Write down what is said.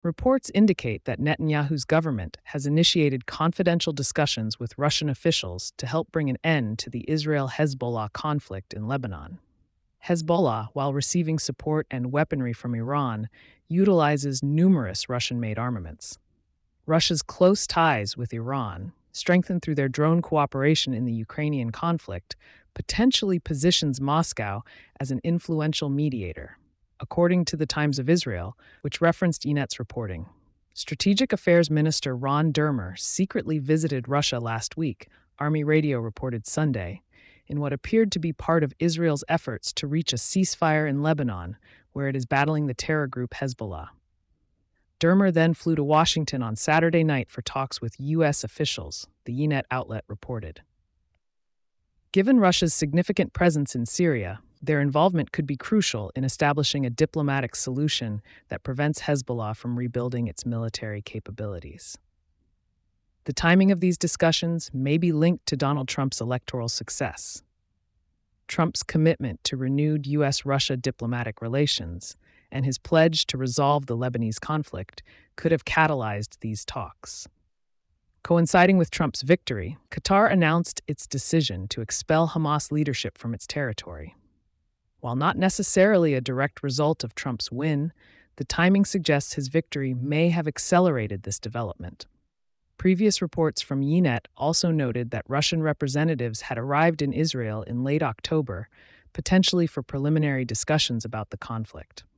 Reports indicate that Netanyahu's government has initiated confidential discussions with Russian officials to help bring an end to the Israel-Hezbollah conflict in Lebanon. Hezbollah, while receiving support and weaponry from Iran, utilizes numerous Russian-made armaments. Russia's close ties with Iran, strengthened through their drone cooperation in the Ukrainian conflict, potentially positions Moscow as an influential mediator, according to the Times of Israel, which referenced Yinet's reporting. Strategic Affairs Minister Ron Dermer secretly visited Russia last week, Army Radio reported Sunday, in what appeared to be part of Israel's efforts to reach a ceasefire in Lebanon, where it is battling the terror group Hezbollah. Dermer then flew to Washington on Saturday night for talks with U.S. officials, the Ynet outlet reported. Given Russia's significant presence in Syria, their involvement could be crucial in establishing a diplomatic solution that prevents Hezbollah from rebuilding its military capabilities. The timing of these discussions may be linked to Donald Trump's electoral success. Trump's commitment to renewed U.S.-Russia diplomatic relations and his pledge to resolve the Lebanese conflict could have catalyzed these talks. Coinciding with Trump's victory, Qatar announced its decision to expel Hamas leadership from its territory. While not necessarily a direct result of Trump's win, the timing suggests his victory may have accelerated this development. Previous reports from Ynet also noted that Russian representatives had arrived in Israel in late October, potentially for preliminary discussions about the conflict.